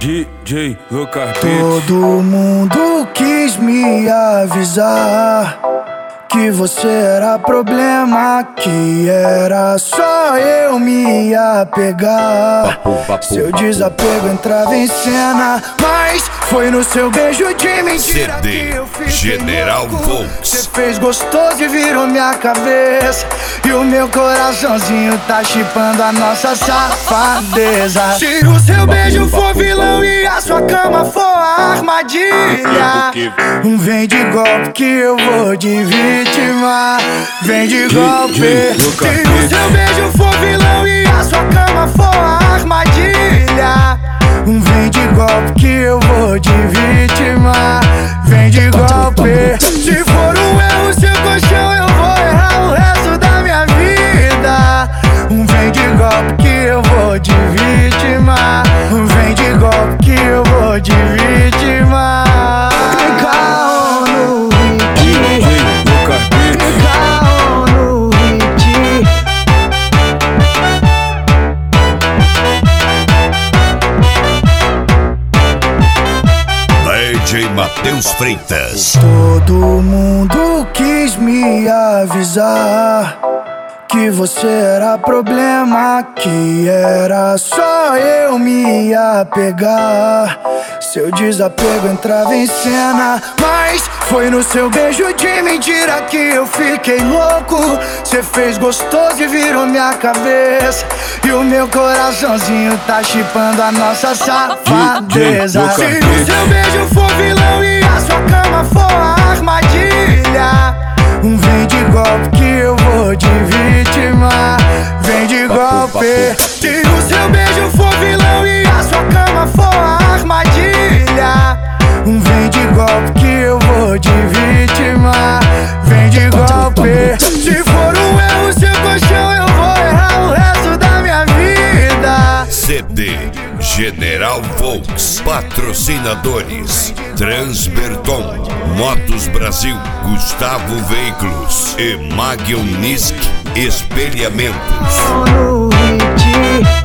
DJ Lucas Beats. Todo mundo quis me avisar que você era problema, que era só eu me apegar. Seu desapego entrava em cena, mas foi no seu beijo de mentira que eu fiz General Volks. Você fez gostoso e virou minha cabeça, e o meu coraçãozinho tá chipando a nossa safadeza. Se o seu beijo for vilão e a sua cama for a armadilha, vem de golpe que eu vou de vítima. Vem de golpe. Se o seu beijo for vilão e a sua cama for a armadilha, vem de golpe que eu vou de vítima. Vem de golpe. Se for um erro seu colchão, eu vou errar o resto da minha vida. Vem de golpe que eu vou de vítima. Vem de golpe que eu vou de vítima. Caô no hit, caô no hit. DJ Matheus Freitas. Todo mundo quis me avisar que você era problema, que era só eu me apegar. Seu desapego entrava em cena, mas foi no seu beijo de mentira que eu fiquei louco. Você fez gostoso e virou minha cabeça, e o meu coraçãozinho tá chipando a nossa safadeza. Se o seu beijo for vilão e a sua cama for a armadilha, vem de golpe que eu vou de vítima. Vem de golpe. Se o seu beijo for vilão e a sua cama for a armadilha, vem de golpe que eu vou de vítima. Vem de golpe. Se for um erro seu colchão, eu vou errar o resto da minha vida. CD General Volks. Patrocinadores: Transberton, Motos Brasil, Gustavo Veículos e Magionisk Espelhamentos. No hit.